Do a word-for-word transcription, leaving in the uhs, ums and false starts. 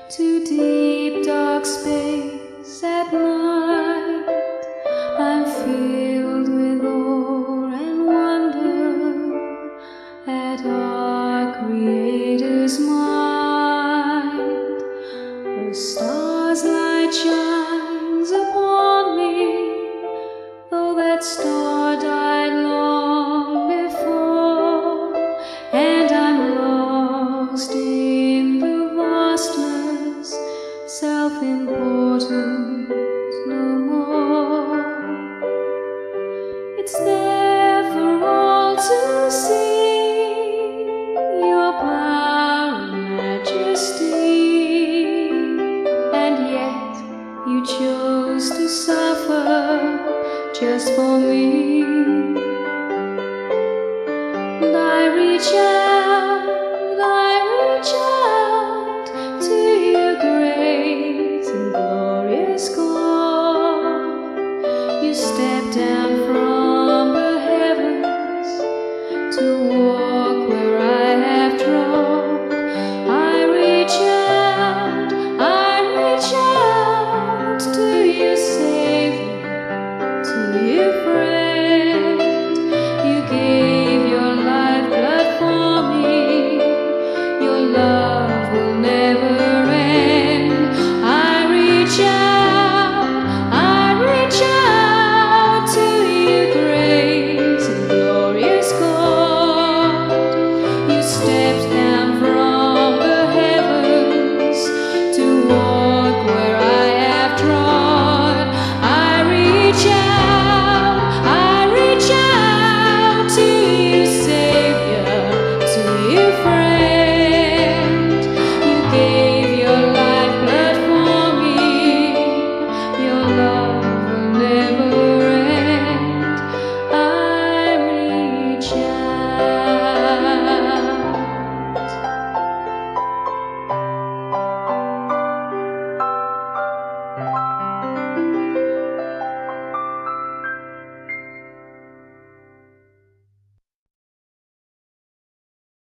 to deep dark space at night. I'm filled with awe and wonder at our Creator's mind. The star's light shines upon me, though that star died long before, and I'm lost in the vastness, self-important no more. It's there for all to see, your power and majesty, and yet you chose to suffer just for me.